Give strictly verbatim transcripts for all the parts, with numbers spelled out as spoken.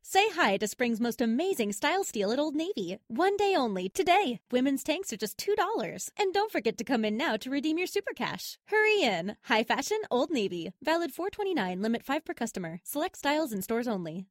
Say hi to spring's most amazing style steal at Old Navy. One day only, today. Women's tanks are just two dollars. And don't forget to come in now to redeem your super cash. Hurry in. High fashion, Old Navy. Valid four twenty-nine, limit five per customer. Select styles in stores only.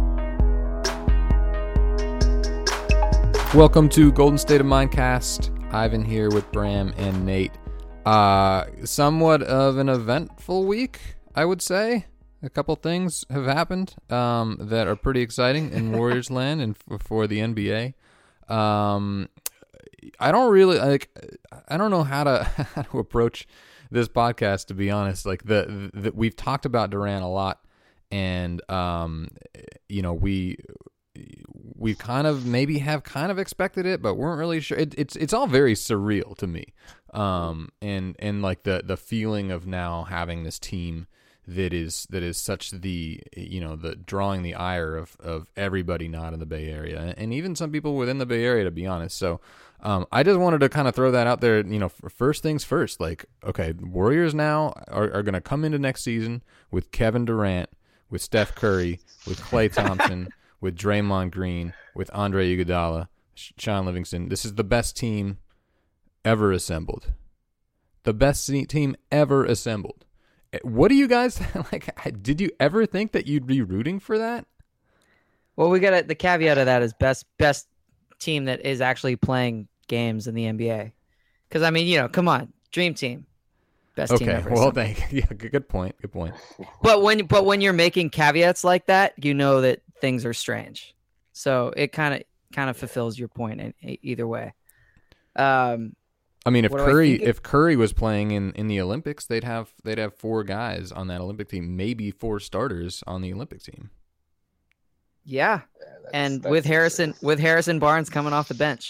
Welcome to Golden State of Mindcast. Ivan here with Bram and Nate. Uh, somewhat of an eventful week, I would say. A couple things have happened um, that are pretty exciting in Warriors land and f- for the N B A. Um, I don't really like. I don't know how to how to approach this podcast, to be honest. Like the, the we've talked about Durant a lot, and um, you know we we kind of maybe have kind of expected it, but weren't really sure. It, it's it's all very surreal to me, um, and and like the the feeling of now having this team that is that is such the you know the drawing the ire of of everybody not in the Bay Area, and even some people within the Bay Area, to be honest. So um, I just wanted to kind of throw that out there. You know, first things first. Like, okay, Warriors now are, are going to come into next season with Kevin Durant, with Steph Curry, with Klay Thompson, with Draymond Green, with Andre Iguodala, Sean Livingston. This is the best team ever assembled. The best team ever assembled. What do you guys like? Did you ever think that you'd be rooting for that? Well, we got the caveat of that is best best team that is actually playing games in the N B A. Because I mean, you know, come on, dream team, best okay, team ever. Okay, well, thank you. Yeah, good point. Good point. But when but when you're making caveats like that, you know that things are strange. So it kind of kind of fulfills your point in, in either way. Um. I mean, if what Curry if Curry was playing in, in the Olympics, they'd have they'd have four guys on that Olympic team, maybe four starters on the Olympic team. Yeah, yeah that's, and that's with Harrison insane. with Harrison Barnes coming off the bench,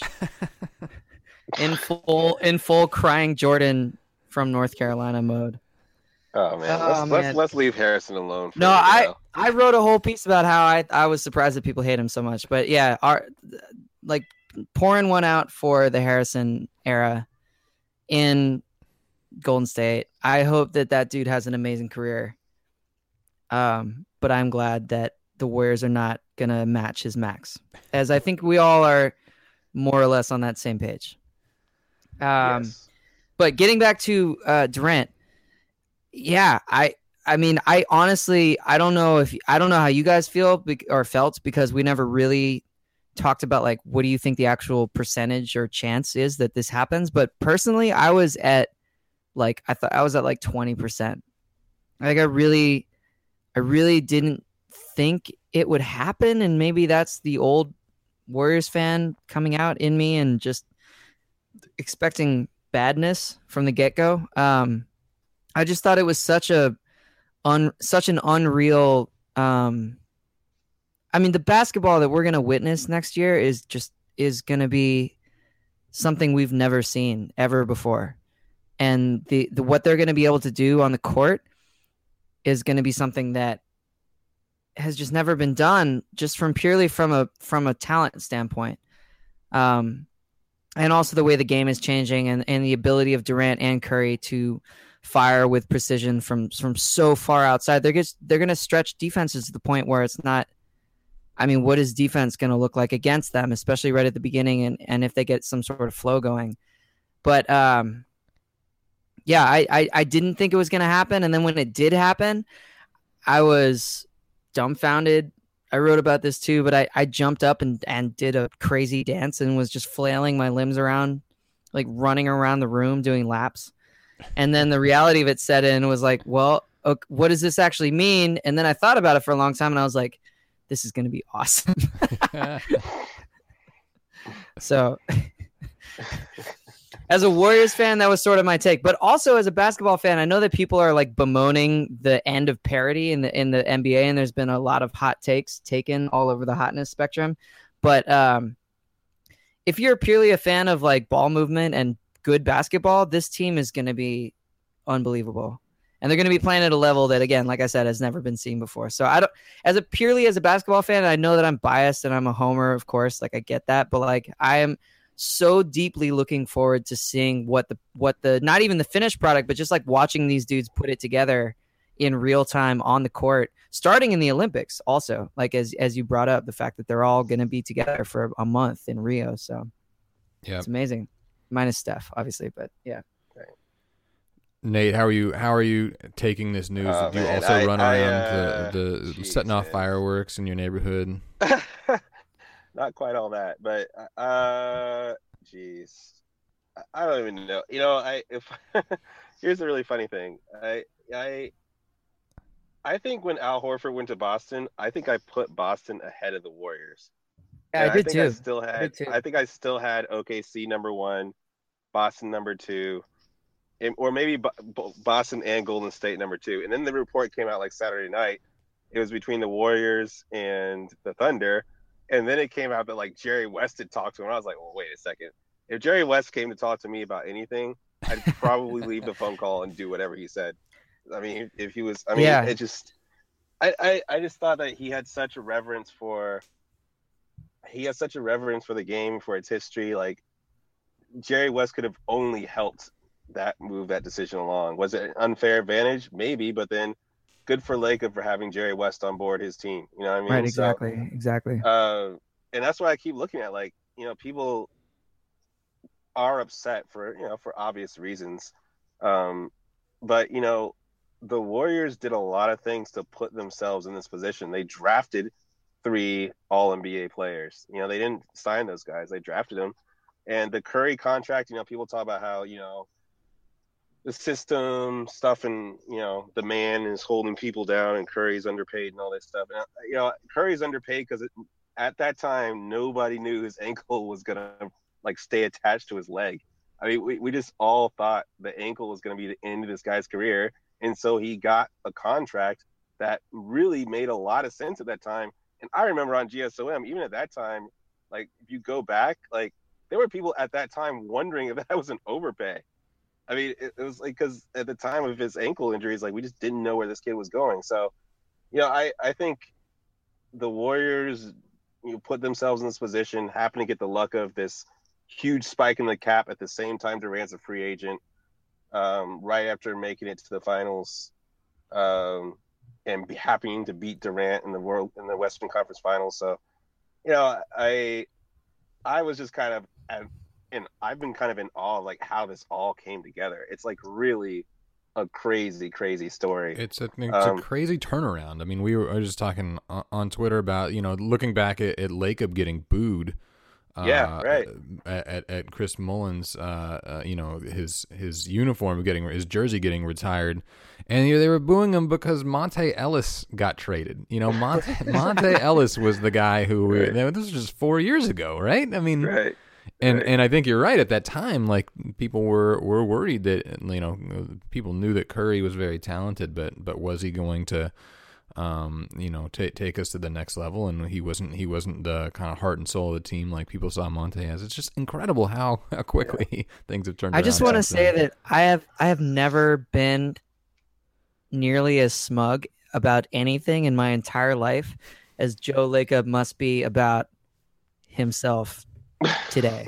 in full in full crying Jordan from North Carolina mode. Oh man, Oh, let's, man. let's let's leave Harrison alone. For No, a I while. I wrote a whole piece about how I I was surprised that people hate him so much, but yeah, our like pouring one out for the Harrison era in Golden State. I hope that that dude has an amazing career. Um, but I'm glad that the Warriors are not going to match his max, as I think we all are more or less on that same page. Um, yes. But getting back to uh, Durant, yeah, I I mean, I honestly, I don't know if I don't know how you guys feel or felt, because we never really talked about like what do you think the actual percentage or chance is that this happens. But personally, I was at like I thought I was at like twenty percent. Like I really I really didn't think it would happen, and maybe that's the old Warriors fan coming out in me and just expecting badness from the get-go. Um I just thought it was such a un, such an unreal um I mean, the basketball that we're going to witness next year is just is going to be something we've never seen ever before. And the, the what they're going to be able to do on the court is going to be something that has just never been done, just from purely from a from a talent standpoint. Um and also the way the game is changing, and, and the ability of Durant and Curry to fire with precision from from so far outside. They're just they're going to stretch defenses to the point where it's not I mean, what is defense going to look like against them, especially right at the beginning, and, and if they get some sort of flow going? But, um, yeah, I, I, I didn't think it was going to happen. And then when it did happen, I was dumbfounded. I wrote about this too, but I, I jumped up and, and did a crazy dance and was just flailing my limbs around, like running around the room doing laps. And then the reality of it set in and was like, well, okay, what does this actually mean? And then I thought about it for a long time, and I was like, this is going to be awesome. So as a Warriors fan, that was sort of my take, but also as a basketball fan, I know that people are like bemoaning the end of parity in the, in the N B A. And there's been a lot of hot takes taken all over the hotness spectrum. But um, if you're purely a fan of like ball movement and good basketball, this team is going to be unbelievable. And they're going to be playing at a level that, again, like I said, has never been seen before. So I don't, as a purely as a basketball fan, I know that I'm biased and I'm a homer, of course, like I get that, but like I am so deeply looking forward to seeing what the, what the, not even the finished product, but just like watching these dudes put it together in real time on the court, starting in the Olympics also, like as as you brought up, the fact that they're all going to be together for a month in Rio. So yeah, it's amazing. Minus Steph, obviously, but yeah. Nate, how are you? How are you taking this news? Oh, Do you man, also I, run I, around uh, the, the geez, setting off man. fireworks in your neighborhood? Not quite all that, but uh, jeez, I, I don't even know. You know, I if here's a really funny thing. I I I think when Al Horford went to Boston, I think I put Boston ahead of the Warriors. Yeah, And I did think too. I still I had. did too. I think I still had O K C number one, Boston number two. Or maybe Boston and Golden State number two. And then the report came out like Saturday night. It was between the Warriors and the Thunder. And then it came out that like Jerry West had talked to him. I was like, well, wait a second. If Jerry West came to talk to me about anything, I'd probably leave the phone call and do whatever he said. I mean, if he was, I mean, Yeah. it just, I, I, I just thought that he had such a reverence for, he has such a reverence for the game, for its history. Like Jerry West could have only helped that move that decision along. Was it an unfair advantage? Maybe, but then good for Laker for having Jerry West on board his team. You know what I mean? Right, exactly, so, exactly. Uh, and that's why I keep looking at, like, you know, people are upset for, you know, for obvious reasons. Um, but, you know, the Warriors did a lot of things to put themselves in this position. They drafted three all N B A players. You know, they didn't sign those guys. They drafted them. And the Curry contract, you know, people talk about how, you know, the system stuff and, you know, the man is holding people down and Curry's underpaid and all this stuff. And, you know, Curry's underpaid because at that time, nobody knew his ankle was going to, like, stay attached to his leg. I mean, we, we just all thought the ankle was going to be the end of this guy's career. And so he got a contract that really made a lot of sense at that time. And I remember on G S O M, even at that time, like, if you go back, like, there were people at that time wondering if that was an overpay. I mean, it, it was like, because at the time of his ankle injuries, like, we just didn't know where this kid was going. So, you know, I, I think the Warriors, you know, put themselves in this position, happen to get the luck of this huge spike in the cap at the same time Durant's a free agent, um, right after making it to the finals, um, and be happening to beat Durant in the world in the Western Conference Finals. So, you know, I I was just kind of at, and I've been kind of in awe of, like, how this all came together. It's like really a crazy, crazy story. It's a it's Um, a crazy turnaround. I mean, we were I was just talking on, on Twitter about, you know, looking back at, at Lacob getting booed. Uh, Yeah, right. At, at Chris Mullins, uh, uh, you know, his his uniform getting his jersey getting retired, and you know, they were booing him because Monte Ellis got traded. You know, Monte Monte Ellis was the guy who we, Right. this was just four years ago, right? I mean, Right. and Right. and I think you're right. At that time, like, people were, were worried that, you know, people knew that Curry was very talented, but but was he going to, um, you know, take take us to the next level? And he wasn't. He wasn't the kind of heart and soul of the team like people saw Monte as. It's just incredible how, how quickly yeah. things have turned. I just want to say that I have I have never been nearly as smug about anything in my entire life as Joe Lacob must be about himself today.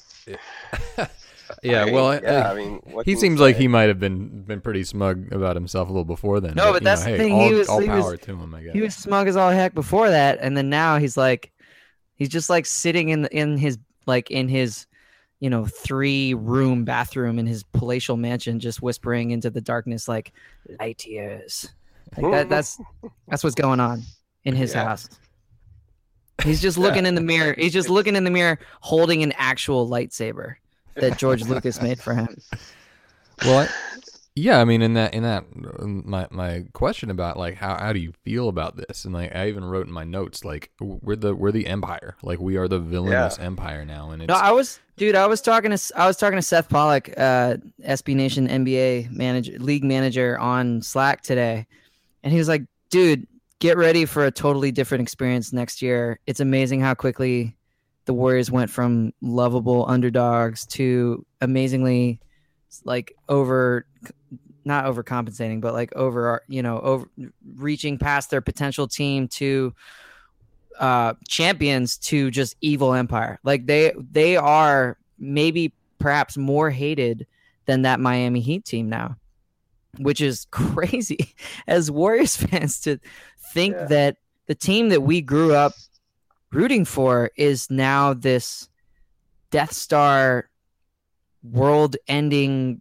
yeah, I, well, yeah, I, I mean, what he can you seems like say? he might have been been pretty smug about himself a little before then. No, but you that's know, the hey, thing, All, he was- all he was- power to him, I guess. He was smug as all heck before that, and then now he's like, he's just like sitting in in his like in his, you know, three room bathroom in his palatial mansion, just whispering into the darkness like light years. Like that, that's that's what's going on in his Yeah. house. He's just looking in the mirror. He's just looking in the mirror, holding an actual lightsaber that George Lucas made for him. Well, I, yeah, I mean, in that, in that, my my question about, like, how how do you feel about this, and, like, I even wrote in my notes, like, we're the we're the Empire, like, we are the villainous Yeah. Empire now, and it's No, I was, dude. I was talking to I was talking to Seth Pollock, uh, S B Nation N B A manager, league manager on Slack today, and he was like, "Dude, get ready for a totally different experience next year. It's amazing how quickly the Warriors went from lovable underdogs to amazingly, like, over, not overcompensating, but like over, you know, over reaching past their potential team to." Uh, champions to just evil empire. Like they they are maybe perhaps more hated than that Miami Heat team now. which is crazy as Warriors fans to think Yeah. that the team that we grew up rooting for is now this Death Star world-ending,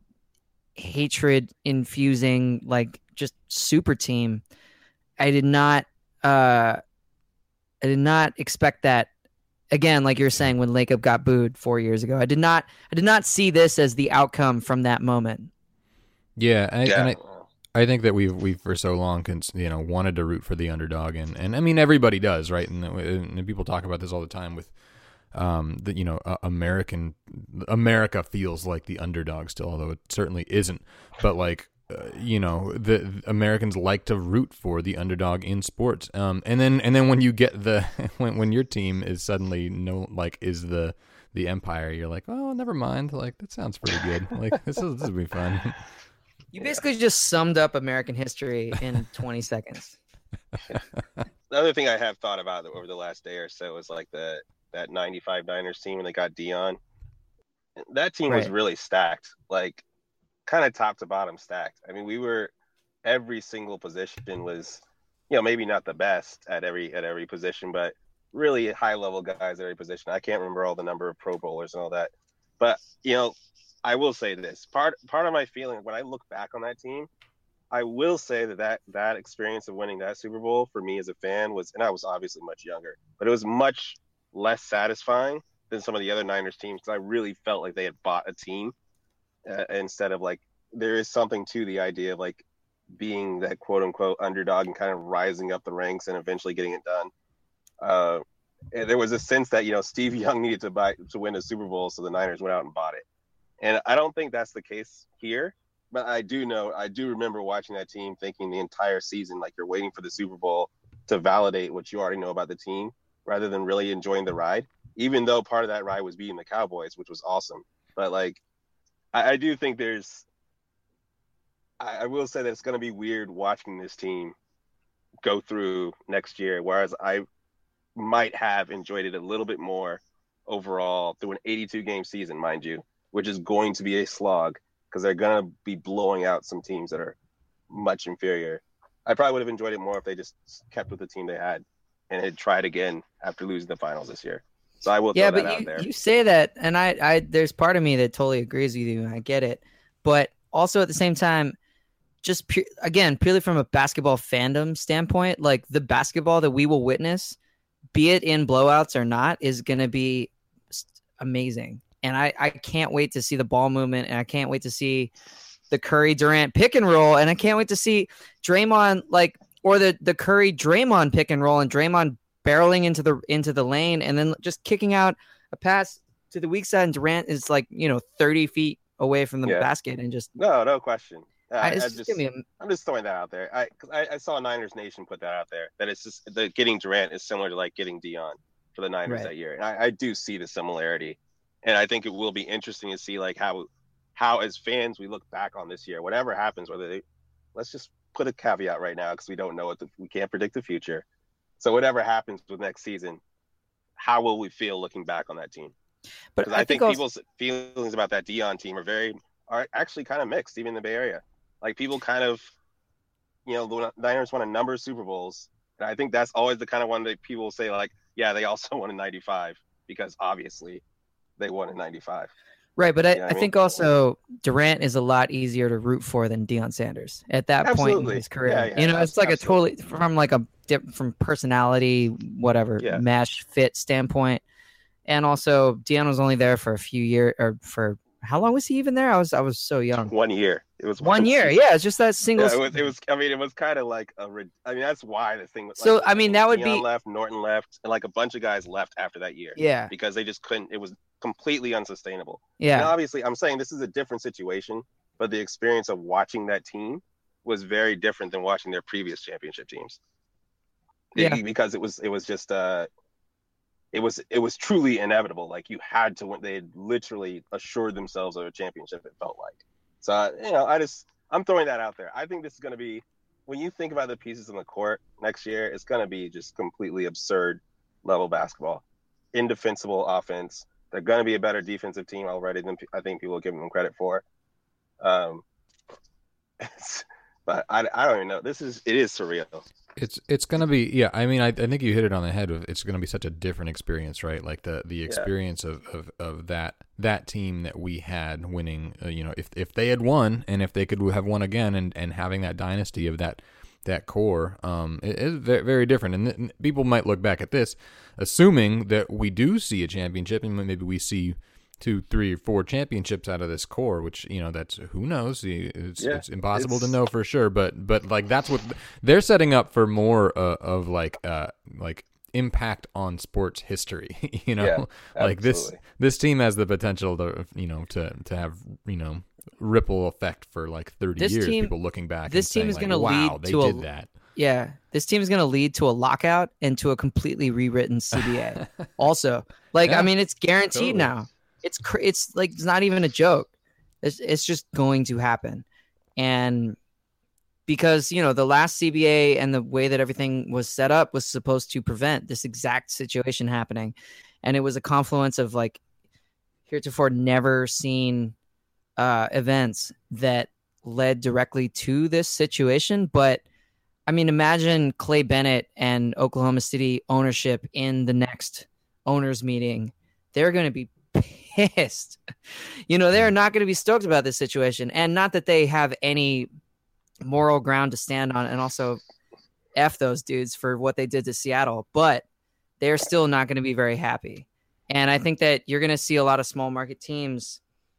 hatred-infusing, like just super team. I did not, uh, I did not expect that. Again, like you were saying, when Lacob got booed four years ago, I did not, I did not see this as the outcome from that moment. Yeah, I, Yeah. and I, I think that we've we've for so long, cons- you know, wanted to root for the underdog, and, and I mean everybody does, right? And, and people talk about this all the time with, um, the you know, uh, American America feels like the underdog still, although it certainly isn't. But like, uh, you know, the Americans like to root for the underdog in sports. Um, and then and then when you get the when when your team is suddenly no like is the the empire, you're like, oh, never mind. Like that sounds pretty good. Like this is this will be fun. You basically just summed up American history in twenty seconds. The other thing I have thought about over the last day or so is like the that ninety-five Niners team when they got Dion. That team was Right. really stacked, like kind of top to bottom stacked. I mean, we were every single position was, you know, maybe not the best at every at every position, but really high level guys at every position. I can't remember all the number of Pro Bowlers and all that, but you know, I will say this part part of my feeling when I look back on that team, I will say that, that that experience of winning that Super Bowl for me as a fan was, and I was obviously much younger, but it was much less satisfying than some of the other Niners teams because I really felt like they had bought a team uh, instead of like there is something to the idea of like being that quote unquote underdog and kind of rising up the ranks and eventually getting it done. Uh, and there was a sense that, you know, Steve Young needed to buy to win a Super Bowl, so the Niners went out and bought it. And I don't think that's the case here, but I do know, I do remember watching that team thinking the entire season, like you're waiting for the Super Bowl to validate what you already know about the team rather than really enjoying the ride, even though part of that ride was beating the Cowboys, which was awesome. But like, I, I do think there's, I, I will say that it's going to be weird watching this team go through next year, whereas I might have enjoyed it a little bit more overall through an eighty-two game season, mind you, which is going to be a slog because they're going to be blowing out some teams that are much inferior. I probably would have enjoyed it more if they just kept with the team they had and had tried again after losing the finals this year. So I will Yeah, throw that but out you, there. you say that, and I, I, there's part of me that totally agrees with you. I get it, but also at the same time, just pu- again, purely from a basketball fandom standpoint, like the basketball that we will witness, be it in blowouts or not, is going to be amazing. And I, I can't wait to see the ball movement, and I can't wait to see the Curry Durant pick and roll, and I can't wait to see Draymond like or the the Curry Draymond pick and roll, and Draymond barreling into the into the lane, and then just kicking out a pass to the weak side, and Durant is like you know thirty feet away from the Yeah. basket, and just No, no question. I, I, I it's just, just gonna be a, I'm just throwing that out there. I, cause I I saw Niners Nation put that out there that it's just the getting Durant is similar to like getting Dion for the Niners Right. that year, and I, I do see the similarity, and I think it will be interesting to see like how how as fans we look back on this year, whatever happens, whether they let's just put a caveat right now because we don't know what the, we can't predict the future. So whatever happens with next season, how will we feel looking back on that team? but Because I, I, think, also, people's feelings about that Dion team are very are actually kind of mixed, even in the Bay Area. Like people kind of, you know, the Niners won a number of Super Bowls, and I think that's always the kind of one that people say like, yeah, they also won in ninety-five because obviously they won in ninety-five. right, but I, You know what I I think mean? also Durant is a lot easier to root for than Deion Sanders at that point in Absolutely. his career. Yeah, yeah, you know, it's like absolutely. a totally from like a dip, from personality, whatever Yeah. mesh fit standpoint, and also Deion was only there for a few years, or for how long was he even there? I was I was so young. One year. It was One year, season. yeah, it's just that single. Yeah, it was. It was. I mean, it was kind of like a. I mean, that's why the thing was. So, like, I mean, that would Deion be- left, Norton left, and like a bunch of guys left after that year. Yeah, Because they just couldn't. It was completely unsustainable. yeah. Now, obviously, I'm saying this is a different situation, but the experience of watching that team was very different than watching their previous championship teams. Yeah. It- because it was. It was just. Uh, it was. It was truly inevitable. Like you had to win. They had literally assured themselves of a championship. It felt like. So uh, you know, I just. I'm throwing that out there. I think this is going to be. When you think about the pieces on the court next year, it's going to be just completely absurd level basketball. Indefensible offense. They're going to be a better defensive team already than I think people are giving them credit for. Um, but I, I don't even know. This is it is surreal. It's it's gonna be yeah. I mean, I, I think you hit it on the head. With it's gonna be such a different experience, right? Like the, the experience yeah. of, of, of that that team that we had winning. Uh, you know, if if they had won and if they could have won again, and, and having that dynasty of that that core, um, it is very, very different. And th- people might look back at this, assuming that we do see a championship, and maybe we see two, three, or four championships out of this core, which, you know, that's, who knows? It's, yeah, it's impossible it's... to know for sure, but, but like, that's what they're setting up for more uh, of like, uh, like impact on sports history, you know, yeah, like this, this team has the potential to, you know, to, to have, you know, ripple effect for like thirty this years, team, people looking back this and team saying, is like, going to wow, lead they to did a, that. Yeah, this team is going to lead to a lockout and to a completely rewritten C B A. Also, like, yeah, I mean, it's guaranteed totally. now. It's cr- it's like it's not even a joke. It's it's just going to happen, and because you know the last C B A and the way that everything was set up was supposed to prevent this exact situation happening, and it was a confluence of like heretofore never seen uh, events that led directly to this situation. But I mean, imagine Clay Bennett and Oklahoma City ownership in the next owners meeting. They're going to be pissed. You know, they're not going to be stoked about this situation. And not that they have any moral ground to stand on, and also F those dudes for what they did to Seattle, but they're still not going to be very happy. And I think that you're going to see a lot of small market teams,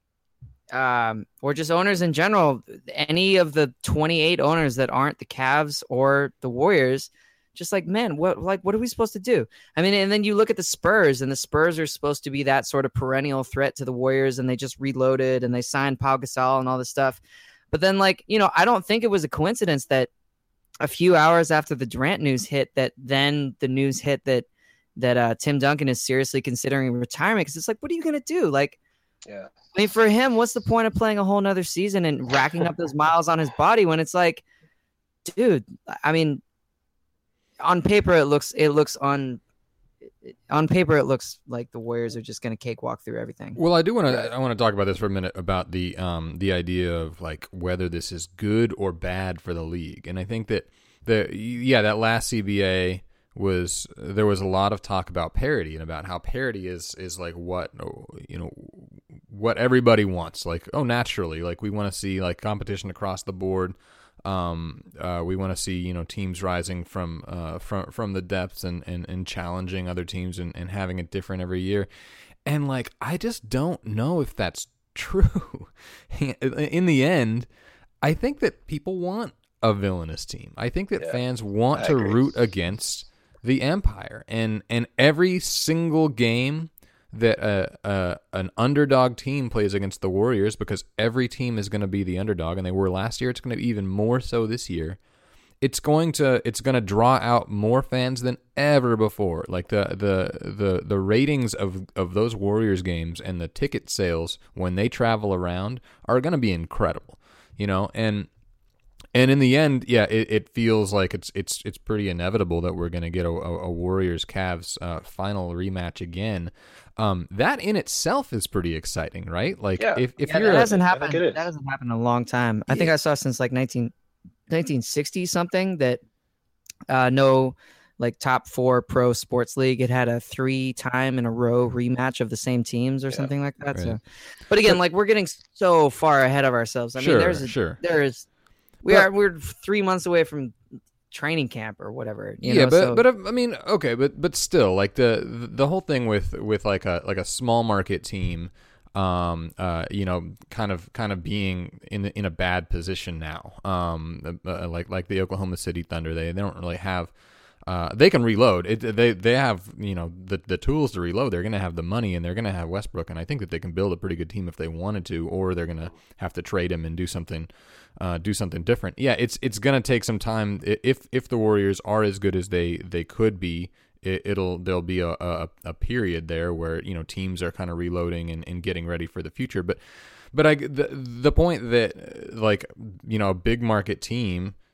um, or just owners in general, any of the twenty-eight owners that aren't the Cavs or the Warriors, just like, man, what like what are we supposed to do? I mean, and then you look at the Spurs, and the Spurs are supposed to be that sort of perennial threat to the Warriors, and they just reloaded and they signed Pau Gasol and all this stuff. But then, like, you know, I don't think it was a coincidence that a few hours after the Durant news hit, that then the news hit that that uh, Tim Duncan is seriously considering retirement. Because it's like, what are you going to do? Like, yeah, I mean, for him, what's the point of playing a whole nother season and racking up those miles on his body when it's like, dude, I mean, on paper it looks it looks on on paper it looks like the Warriors are just going to cakewalk through everything. Well, I do want to I want to talk about this for a minute, about the um the idea of like whether this is good or bad for the league. And I think that the yeah, that last C B A was, there was a lot of talk about parity and about how parity is is like what, you know, what everybody wants. Like, oh, naturally, like we want to see like competition across the board. Um, uh, we want to see, you know, teams rising from uh, from from the depths and, and, and challenging other teams and, and having it different every year. And like, I just don't know if that's true. In the end, I think that people want a villainous team. I think that yeah, fans want I to agree. root against the Empire, and and every single game that uh, uh, an underdog team plays against the Warriors, because every team is going to be the underdog, and they were last year. It's going to be even more so this year. It's going to it's going to draw out more fans than ever before. Like the the the the ratings of of those Warriors games and the ticket sales when they travel around are going to be incredible. You know, and and in the end, yeah, it, it feels like it's it's it's pretty inevitable that we're going to get a, a, a Warriors Cavs uh, final rematch again. Um, that in itself is pretty exciting, right? Like, yeah. if, if yeah, you're that hasn't happened, that hasn't happened in a long time. I yeah. think I saw since like nineteen, nineteen sixty something that uh, no like top four pro sports league had had a three time in a row rematch of the same teams or yeah. something like that. Right. So, but again, but, like we're getting so far ahead of ourselves. I sure, mean, there's a, sure. there is we but, are we're three months away from training camp or whatever, you yeah know? but so, but I mean, okay, but but still, like the the whole thing with with like a like a small market team, um uh you know, kind of kind of being in in a bad position now, um uh, like like the Oklahoma City Thunder, they they don't really have uh they can reload it, they they have, you know, the the tools to reload. They're gonna have the money, and they're gonna have Westbrook, and I think that they can build a pretty good team if they wanted to, or they're gonna have to trade him and do something Uh, do something different. Yeah, it's it's gonna take some time. If if the Warriors are as good as they, they could be, it, it'll there'll be a, a a period there where, you know, teams are kind of reloading and, and getting ready for the future. But but I the the point that, like, you know, a big market team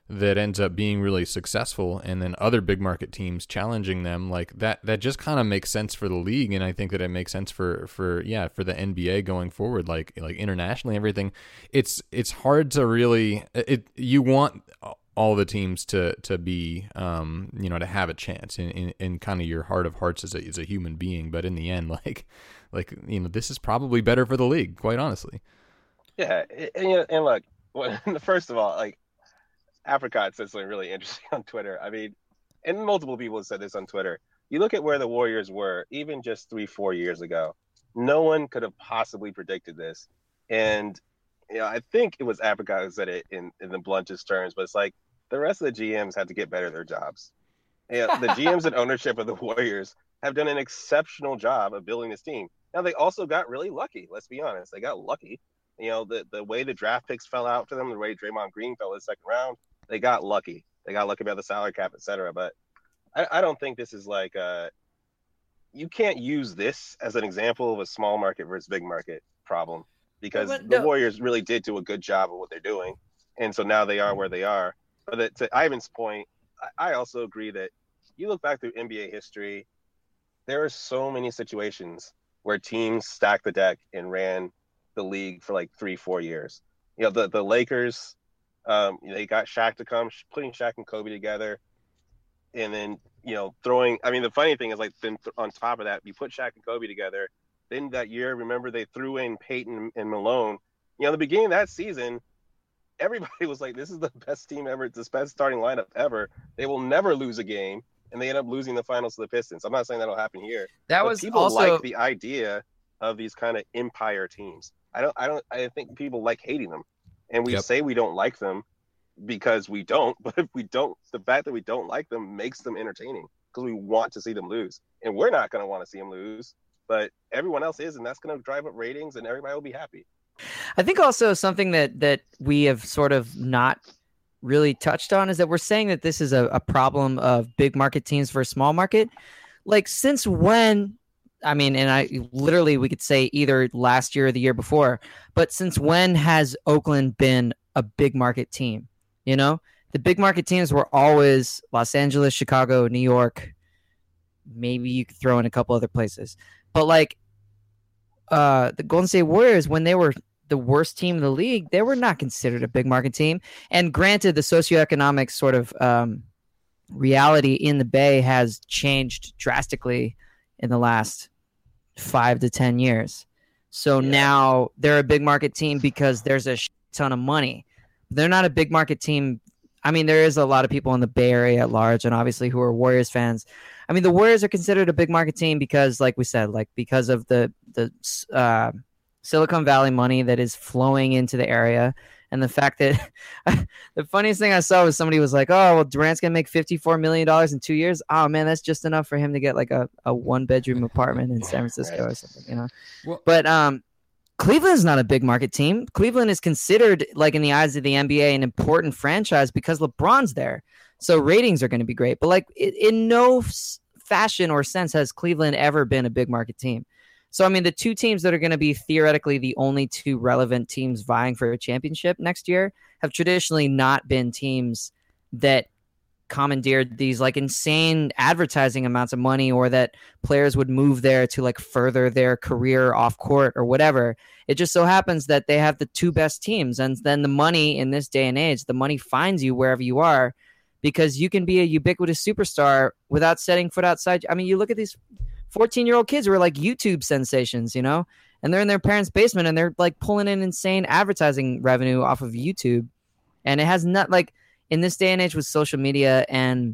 that ends up being really successful, and then other big market teams challenging them, like that that just kind of makes sense for the league. And I think that it makes sense for for yeah for the N B A going forward, like like internationally, everything. It's it's hard to really it you want all the teams to to be um you know to have a chance in in, in kind of your heart of hearts as a as a human being, but in the end, like like you know this is probably better for the league, quite honestly. Yeah, and, and look, first of all, like, Apricot said something really interesting on Twitter. I mean, and multiple people have said this on Twitter. You look at where the Warriors were even just three, four years ago. No one could have possibly predicted this. And, you know, I think it was Apricot who said it in, in the bluntest terms, but it's like the rest of the G Ms had to get better at their jobs. You know, the G Ms and ownership of the Warriors have done an exceptional job of building this team. Now, they also got really lucky. Let's be honest. They got lucky. You know, the, the way the draft picks fell out for them, the way Draymond Green fell in the second round, they got lucky. They got lucky about the salary cap, et cetera. But I, I don't think this is like uh, you can't use this as an example of a small market versus big market problem, because but, the no. Warriors really did do a good job of what they're doing. And so now they are where they are. But that, to Ivan's point, I, I also agree that you look back through N B A history, there are so many situations where teams stacked the deck and ran the league for like three, four years. You know, the, the Lakers, um, they got Shaq to come, putting Shaq and Kobe together, and then, you know, throwing, I mean, the funny thing is, like, then th- on top of that, you put Shaq and Kobe together. Then that year, remember, they threw in Peyton and Malone. You know, the beginning of that season, everybody was like, this is the best team ever. It's the best starting lineup ever. They will never lose a game. And they end up losing the finals to the Pistons. I'm not saying that'll happen here. That but was people also like the idea of these kind of empire teams. I don't, I don't, I think people like hating them, and we Yep. say we don't like them because we don't. But if we don't, the fact that we don't like them makes them entertaining because we want to see them lose, and we're not going to want to see them lose, but everyone else is, and that's going to drive up ratings, and everybody will be happy. I think also something that that we have sort of not really touched on is that we're saying that this is a, a problem of big market teams versus small market. Like, since when? I mean, and I literally, we could say either last year or the year before, but since when has Oakland been a big market team? You know, the big market teams were always Los Angeles, Chicago, New York. Maybe you could throw in a couple other places, but like uh, the Golden State Warriors, when they were the worst team in the league, they were not considered a big market team. And granted, the socioeconomic sort of um, reality in the Bay has changed drastically in the last five to ten years. So Yeah. now they're a big market team because there's a ton of money. They're not a big market team. I mean, there is a lot of people in the Bay Area at large, and obviously who are Warriors fans. I mean, the Warriors are considered a big market team because, like we said, like because of the the uh, Silicon Valley money that is flowing into the area. And the fact that the funniest thing I saw was somebody was like, oh, well, Durant's going to make fifty-four million dollars in two years. Oh, man, that's just enough for him to get like a, a one bedroom apartment in San Francisco or something, you know? Well- but um, Cleveland's not a big market team. Cleveland is considered, like in the eyes of the N B A, an important franchise because LeBron's there. So ratings are going to be great. But like in, in no f- fashion or sense has Cleveland ever been a big market team. So, I mean, the two teams that are going to be theoretically the only two relevant teams vying for a championship next year have traditionally not been teams that commandeered these like insane advertising amounts of money, or that players would move there to like further their career off court or whatever. It just so happens that they have the two best teams. And then the money in this day and age, the money finds you wherever you are, because you can be a ubiquitous superstar without setting foot outside. I mean, you look at these fourteen-year-old kids who are like YouTube sensations, you know, and they're in their parents' basement and they're like pulling in insane advertising revenue off of YouTube. And it has not, like, in this day and age with social media and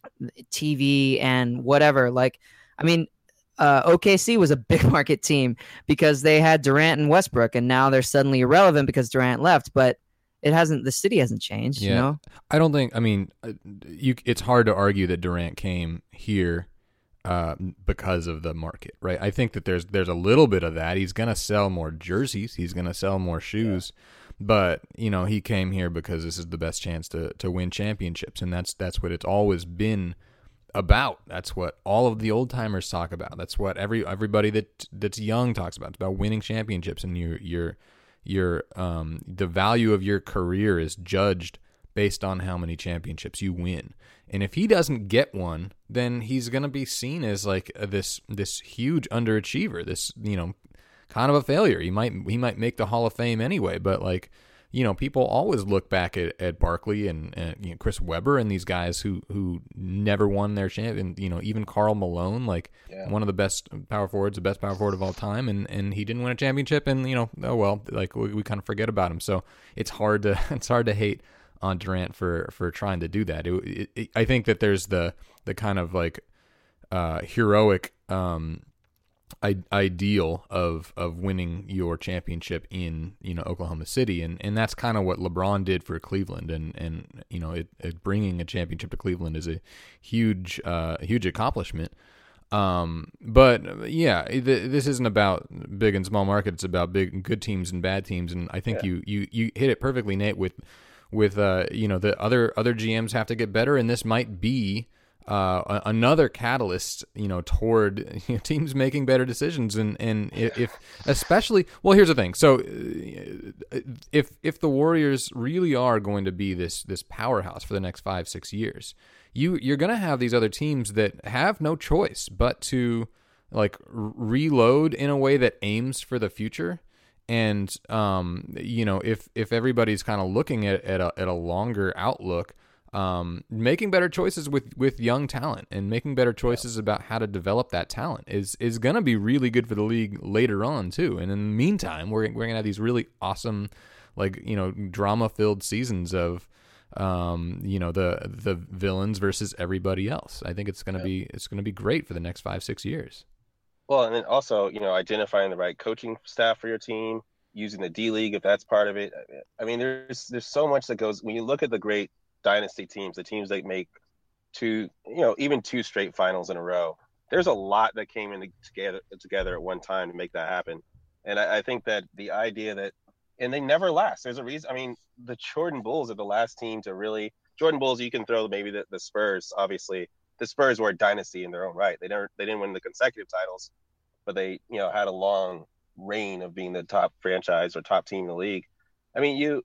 T V and whatever, like, I mean, uh, O K C was a big market team because they had Durant and Westbrook, and now they're suddenly irrelevant because Durant left. But it hasn't, the city hasn't changed, Yeah. you know? I don't think, I mean, uh, you. It's hard to argue that Durant came here uh, because of the market, right? I think that there's there's a little bit of that. He's going to sell more jerseys. He's going to sell more shoes. Yeah. But, you know, he came here because this is the best chance to, to win championships, and that's that's what it's always been about. That's what all of the old timers talk about. That's what every everybody that that's young talks about. It's about winning championships, and your your your um the value of your career is judged based on how many championships you win. And if he doesn't get one, then he's going to be seen as like this this huge underachiever, this, you know, kind of a failure. He might he might make the Hall of Fame anyway, but like, you know, people always look back at, at Barkley and, and you know, Chris Webber and these guys who, who never won their champion. You know, even Karl Malone, like yeah. one of the best power forwards, the best power forward of all time, and, and he didn't win a championship. And you know, oh well, like we, we kind of forget about him. So it's hard to it's hard to hate on Durant for, for trying to do that. It, it, it, I think that there's the the kind of like uh, heroic um, I, ideal of of winning your championship in, you know, Oklahoma City, and, and that's kind of what LeBron did for Cleveland, and and you know it, it bringing a championship to Cleveland is a huge uh, huge accomplishment. Um, but yeah, th- this isn't about big and small market. It's about big good teams and bad teams, and I think yeah. you, you you hit it perfectly, Nate. With with uh you know the other other G Ms have to get better, and this might be uh another catalyst, you know, toward you know, teams making better decisions, and and if especially well here's the thing. So if if the Warriors really are going to be this this powerhouse for the next five six years, you you're going to have these other teams that have no choice but to like reload in a way that aims for the future. And um, you know, if if everybody's kind of looking at at a, at a longer outlook, um, making better choices with, with young talent and making better choices about how to develop that talent is is going to be really good for the league later on too. And in the meantime, we're we're going to have these really awesome, like, you know, drama filled seasons of um, you know, the the villains versus everybody else. I think it's going to yeah. be it's going to be great for the next five six years. Well, and then also, you know, identifying the right coaching staff for your team, using the D League if that's part of it. I mean, there's there's so much that goes when you look at the great dynasty teams, the teams that make two, you know, even two straight finals in a row. There's a lot that came in together together at one time to make that happen. And I, I think that the idea that, and they never last. There's a reason. I mean, the Jordan Bulls are the last team to really. Jordan Bulls, you can throw maybe the, the Spurs, obviously. The Spurs were a dynasty in their own right. They never, they didn't win the consecutive titles, but they, you know, had a long reign of being the top franchise or top team in the league. I mean, you,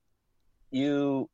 you,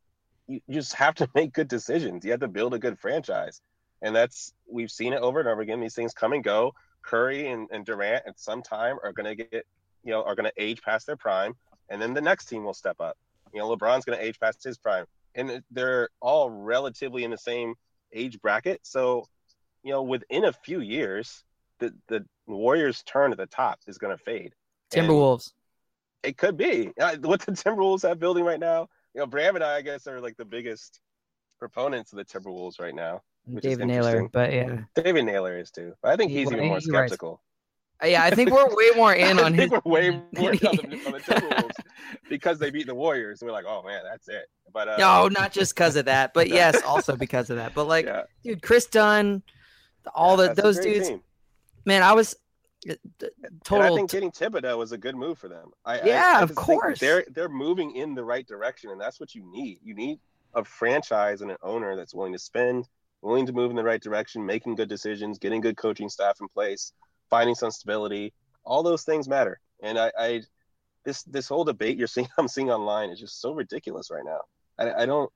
you just have to make good decisions. You have to build a good franchise, and that's we've seen it over and over again. These things come and go. Curry and, and Durant at some time are going to get, you know, are going to age past their prime, and then the next team will step up. You know, LeBron's going to age past his prime, and they're all relatively in the same age bracket. So, you know, within a few years, the the Warriors' turn at the top is going to fade. Timberwolves. And it could be what the Timberwolves have building right now. You know, Bram and I, I guess, are like the biggest proponents of the Timberwolves right now. David Naylor, but yeah, David Naylor is too. But I think he's well, even more skeptical. Right. Yeah, I think we're way more in on I think his. We're way more in on the, on the Timberwolves because they beat the Warriors. We're like, oh man, that's it. But uh, no, not just because of that, but yes, also because of that. But like, yeah. dude, Chris Dunn, all yeah, the those dudes, team. Man, I was total. And I think getting Thibodeau was a good move for them. I, yeah, I, I of course. They're they're moving in the right direction, and that's what you need. You need a franchise and an owner that's willing to spend, willing to move in the right direction, making good decisions, getting good coaching staff in place, finding some stability. All those things matter. And I, I this this whole debate you're seeing I'm seeing online is just so ridiculous right now. I, I don't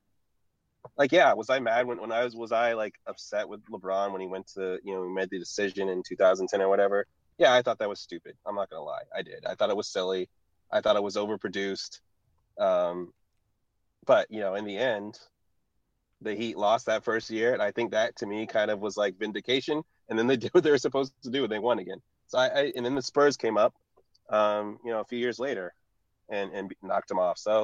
like. Yeah, was I mad when, when I was was I like upset with LeBron when he went to, you know, he made the decision in two thousand ten or whatever? Yeah, I thought that was stupid. I'm not gonna lie, I did. I thought it was silly. I thought it was overproduced. Um, but you know, in the end, the Heat lost that first year, and I think that to me kind of was like vindication. And then they did what they were supposed to do, and they won again. So I, I and then the Spurs came up, um, you know, a few years later, and and knocked them off. So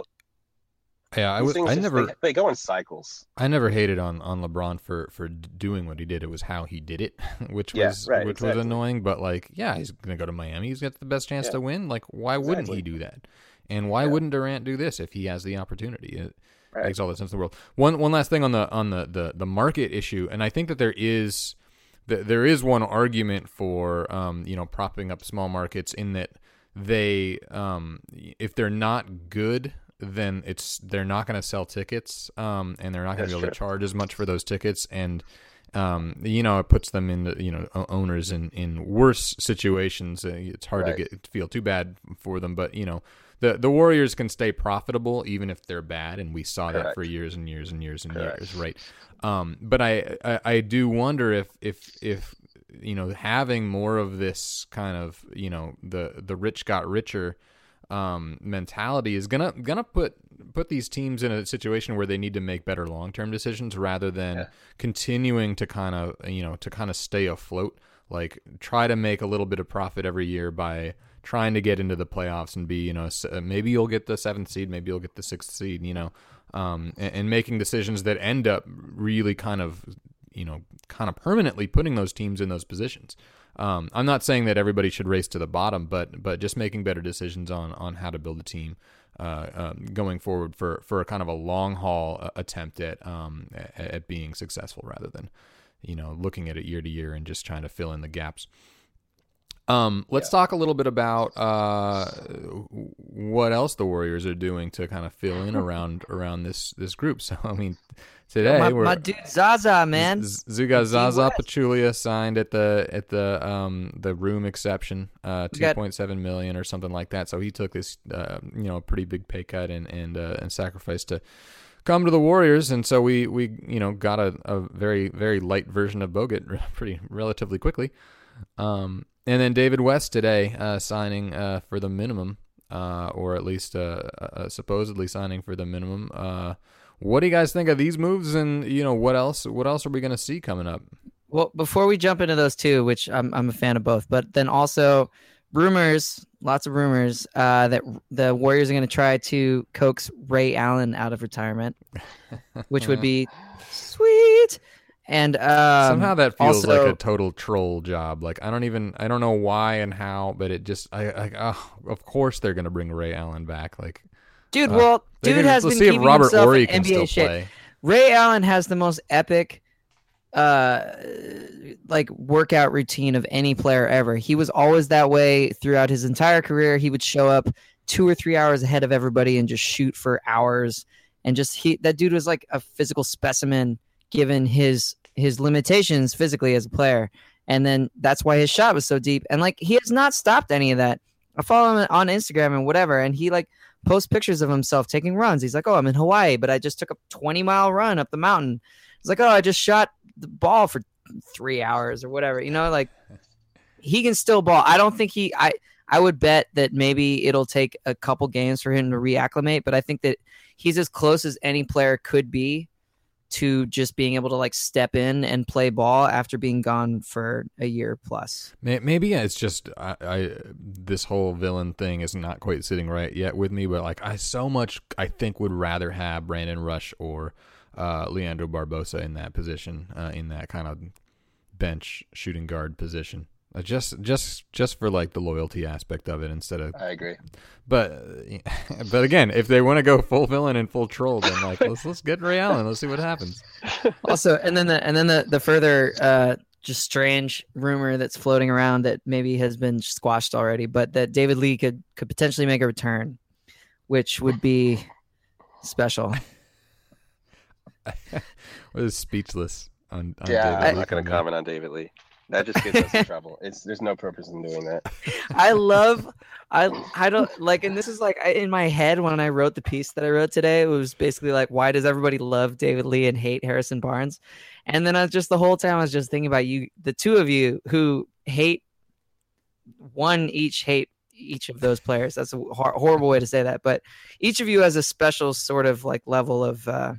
yeah, I was. I just, never. They, they go in cycles. I never hated on, on LeBron for, for doing what he did. It was how he did it, which yeah, was right, which exactly. was annoying. But like, yeah, he's gonna go to Miami. He's got the best chance yeah. to win. Like, why exactly. wouldn't he do that? And why yeah. wouldn't Durant do this if he has the opportunity? It right. makes all the sense in the world. One one last thing on the on the, the, the market issue, and I think that there is there is one argument for um, you know, propping up small markets in that they um, if they're not good, then it's they're not going to sell tickets, um, and they're not going to be able true. to charge as much for those tickets, and um, you know, it puts them in, you know, owners in, in worse situations. Uh, it's hard right. to get to feel too bad for them, but you know, the the Warriors can stay profitable even if they're bad, and we saw Correct. that for years and years and years and Correct. years, right? Um, but I, I I do wonder if if if you know having more of this kind of you know the the rich got richer um, mentality is gonna gonna put put these teams in a situation where they need to make better long term decisions rather than Yeah. continuing to kind of you know to kind of stay afloat. Like try to make a little bit of profit every year by trying to get into the playoffs and be, you know, maybe you'll get the seventh seed, maybe you'll get the sixth seed, you know, um, and, and making decisions that end up really kind of, you know, kind of permanently putting those teams in those positions. Um, I'm not saying that everybody should race to the bottom, but but just making better decisions on on how to build a team uh, um, going forward for for a kind of a long haul attempt at um, at, at being successful rather than, you know, looking at it year to year and just trying to fill in the gaps. Um, let's yeah. talk a little bit about uh, what else the Warriors are doing to kind of fill in around around this this group. So, I mean, today my, we're my dude Zaza, man. Zuga Zaza Pachulia signed at the at the um the room exception, uh, two point seven million or something like that. So he took this uh, you know pretty big pay cut and and uh, and sacrifice to come to the Warriors, and so we we you know got a, a very very light version of Bogut pretty relatively quickly. Um, and then David West today uh, signing uh, for the minimum, uh, or at least uh, uh, supposedly signing for the minimum. Uh, what do you guys think of these moves? And you know what else? What else are we going to see coming up? Well, before we jump into those two, which I'm I'm a fan of both, but then also rumors, lots of rumors uh, that the Warriors are going to try to coax Ray Allen out of retirement, which would be sweet. And um, somehow that feels also, like a total troll job. Like I don't even I don't know why and how, but it just I, I oh, of course they're gonna bring Ray Allen back. Like, dude, uh, well, dude gonna, has let's been see keeping if Robert himself Horry in can N B A still shape. play. Ray Allen has the most epic, uh, like workout routine of any player ever. He was always that way throughout his entire career. He would show up two or three hours ahead of everybody and just shoot for hours. And just he that dude was like a physical specimen given his his limitations physically as a player. And then that's why his shot was so deep. And like he has not stopped any of that. I follow him on Instagram and whatever, and he like posts pictures of himself taking runs. He's like, oh, I'm in Hawaii, but I just took a twenty mile run up the mountain. He's like, oh, I just shot the ball for three hours or whatever. You know, like he can still ball. I don't think he, I, I would bet that maybe it'll take a couple games for him to reacclimate, but I think that he's as close as any player could be to just being able to like step in and play ball after being gone for a year plus. Maybe it's just I, I this whole villain thing is not quite sitting right yet with me, but like I so much I think would rather have Brandon Rush or uh, Leandro Barbosa in that position, uh, in that kind of bench shooting guard position. Uh, just just just for like the loyalty aspect of it instead of I agree. But but again, if they want to go full villain and full troll, then like let's let's get Ray Allen. Let's see what happens. Also, and then the and then the the further uh, just strange rumor that's floating around that maybe has been squashed already, but that David Lee could could potentially make a return, which would be special. I was speechless on, on yeah, David I'm Lee not going to comment on David Lee. That just gets us in trouble. It's there's no purpose in doing that. I love, I I don't like, and this is like I, in my head when I wrote the piece that I wrote today. It was basically like, why does everybody love David Lee and hate Harrison Barnes? And then I was just the whole time I was just thinking about you, the two of you who hate one each hate each of those players. That's a hor- horrible way to say that, but each of you has a special sort of like level of uh,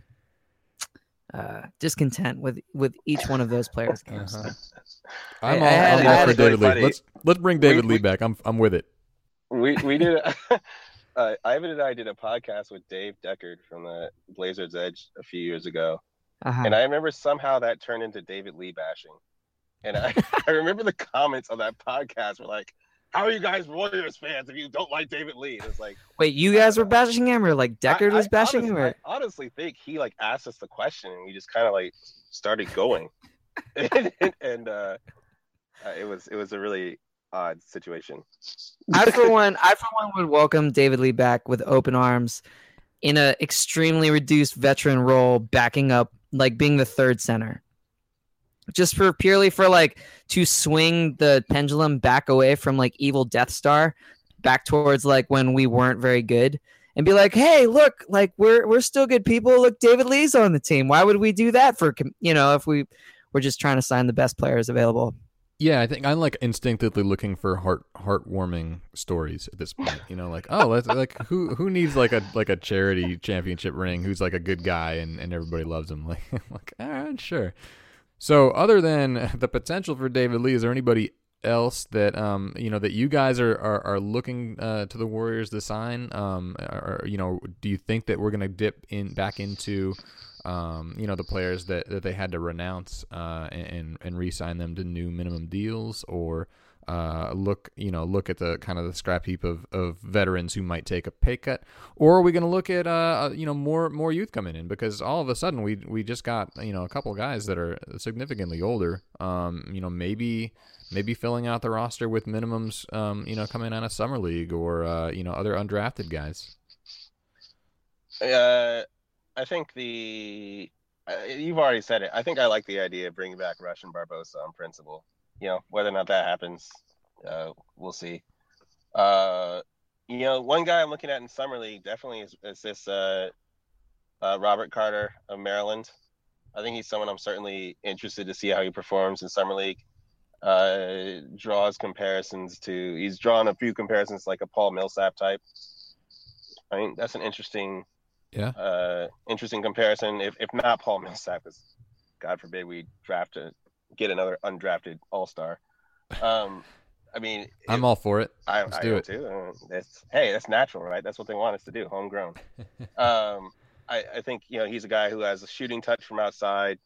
uh, discontent with with each one of those players' games. Uh-huh. I'm I- all, I had- I'm I all had for a David Lee. funny- Let's let's bring David we- Lee we- back. I'm I'm with it. We we did a, uh, Ivan and I did a podcast with Dave Deckard from the Blazers Edge a few years ago, Uh-huh. and I remember somehow that turned into David Lee bashing, and I I remember the comments on that podcast were like, "How are you guys Warriors fans if you don't like David Lee?" And it's like, Wait, you guys were bashing him, or like Deckard I- was I bashing honestly, him? Or... I honestly think he like asked us the question, and we just kind of like started going, and, and uh, uh, it was it was a really odd situation. I for one, I for one would welcome David Lee back with open arms in a extremely reduced veteran role, backing up, like being the third center, just for purely for like to swing the pendulum back away from like evil Death Star back towards like when we weren't very good and be like, hey, look, like we're we're still good people. Look, David Lee's on the team. Why would we do that for, you know, if we we're just trying to sign the best players available? Yeah, I think I'm like instinctively looking for heart heartwarming stories at this point. You know, like oh, let's like who who needs like a like a charity championship ring? Who's like a good guy and, and everybody loves him? Like, like all right, sure. So other than the potential for David Lee, is there anybody else that um you know that you guys are are, are looking uh, to the Warriors to sign? Um, or you know, do you think that we're gonna dip in back into Um, you know, the players that, that they had to renounce uh, and and re-sign them to new minimum deals, or uh, look, you know, look at the kind of the scrap heap of, of veterans who might take a pay cut, or are we going to look at uh, you know more more youth coming in, because all of a sudden we we just got you know a couple guys that are significantly older, um, you know maybe maybe filling out the roster with minimums, um, you know coming out of summer league, or uh, you know other undrafted guys. Uh. I think the uh, you've already said it. I think I like the idea of bringing back Rush and Barbosa on principle. You know, whether or not that happens, uh, we'll see. Uh, you know, one guy I'm looking at in summer league definitely is, is this uh, uh, Robert Carter of Maryland. I think he's someone I'm certainly interested to see how he performs in summer league. Uh, draws comparisons to he's drawn a few comparisons like a Paul Millsap type. I mean, that's an interesting. Yeah. Uh, interesting comparison. If if not Paul Millsap, because God forbid we draft to get another undrafted All Star. Um, I mean, I'm if, all for it. I, Let's I do am it. too. Uh, that's hey, that's natural, right? That's what they want us to do, homegrown. um, I, I think you know he's a guy who has a shooting touch from outside.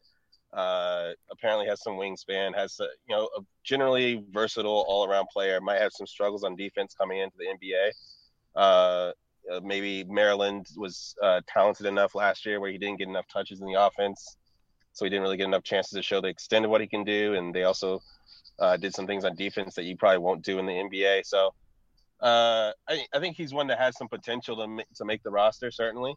Uh, apparently has some wingspan. Has a, you know a generally versatile all around player. Might have some struggles on defense coming into the N B A. Uh, Uh, maybe Maryland was uh, talented enough last year where he didn't get enough touches in the offense, so he didn't really get enough chances to show the extent of what he can do. And they also uh, did some things on defense that you probably won't do in the N B A. So uh, I, I think he's one that has some potential to ma- to make the roster, certainly.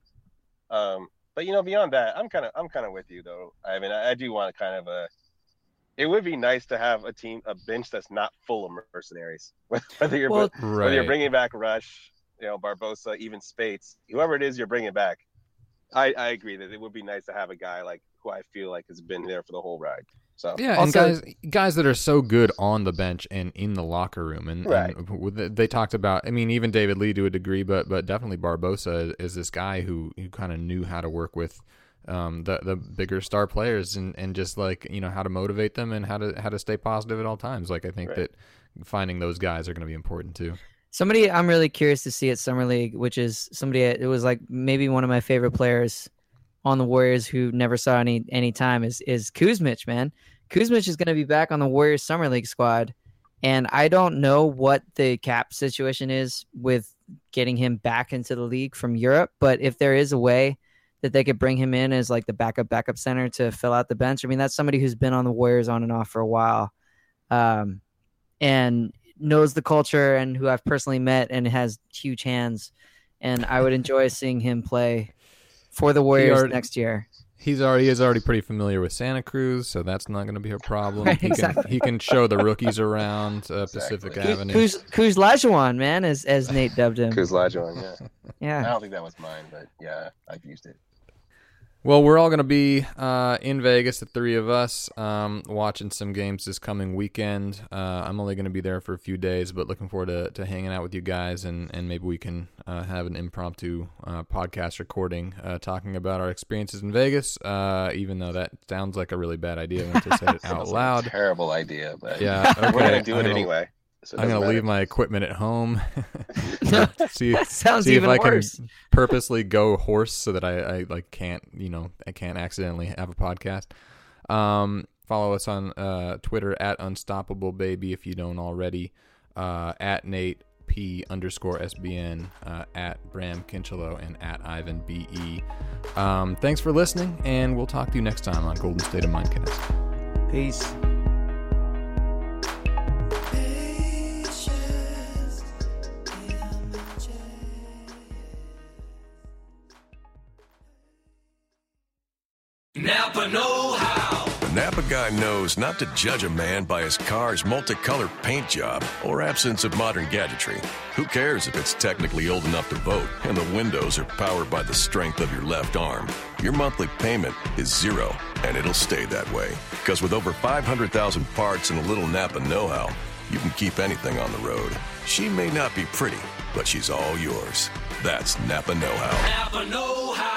Um, but you know, beyond that, I'm kind of I'm kind of with you though. I mean, I, I do want kind of a. It would be nice to have a team, a bench that's not full of mercenaries. Whether you're Well, right. whether you're bringing back Rush, you know, Barbosa, even Spates, whoever it is you're bringing back, I, I agree that it would be nice to have a guy like who I feel like has been there for the whole ride. So yeah, and Also- guys, guys that are so good on the bench and in the locker room, and, Right. and they talked about. I mean, even David Lee to a degree, but but definitely Barbosa is this guy who who kind of knew how to work with um, the the bigger star players and, and just like you know how to motivate them and how to how to stay positive at all times. Like I think Right. that finding those guys are going to be important too. Somebody I'm really curious to see at Summer League, which is somebody, it was like maybe one of my favorite players on the Warriors who never saw any any time is is Kuzmic, man. Kuzmic is going to be back on the Warriors Summer League squad, and I don't know what the cap situation is with getting him back into the league from Europe, but if there is a way that they could bring him in as like the backup backup center to fill out the bench, I mean, that's somebody who's been on the Warriors on and off for a while. Um, and knows the culture and who I've personally met and has huge hands. And I would enjoy seeing him play for the Warriors already- next year. He's already is already pretty familiar with Santa Cruz, so that's not going to be a problem. Right, he exactly. can he can show the rookies around uh, Pacific Exactly. Avenue. Kuz Kuz Lajuan, man, as as Nate dubbed him. Kuzlajuan, yeah. I Yeah. don't think that was mine, but yeah, I've used it. Well, we're all going to be uh, in Vegas, the three of us, um, watching some games this coming weekend. Uh, I'm only going to be there for a few days, but looking forward to, to hanging out with you guys, and, and maybe we can uh, have an impromptu uh, podcast recording uh, talking about our experiences in Vegas, uh, even though that sounds like a really bad idea when to say it out Sounds like a loud. terrible idea, but Yeah, okay. we're gonna do I'm it gonna- anyway. So it I'm doesn't going to leave matter. my equipment at home. see That sounds see even if I worse. can purposely go hoarse so that I, I like can't you know I can't accidentally have a podcast. Um, follow us on uh, Twitter at Unstoppable Baby if you don't already. Uh, at Nate P underscore S B N, uh, at Bram Kinchelo, and at Ivan B E. Um, thanks for listening, and we'll talk to you next time on Golden State of Mindcast. Peace. Napa know how. Napa guy knows not to judge a man by his car's multicolored paint job or absence of modern gadgetry. Who cares if it's technically old enough to vote and the windows are powered by the strength of your left arm? Your monthly payment is zero, and it'll stay that way. Because with over five hundred thousand parts and a little Napa know-how, you can keep anything on the road. She may not be pretty, but she's all yours. That's Napa know-how. Napa know-how.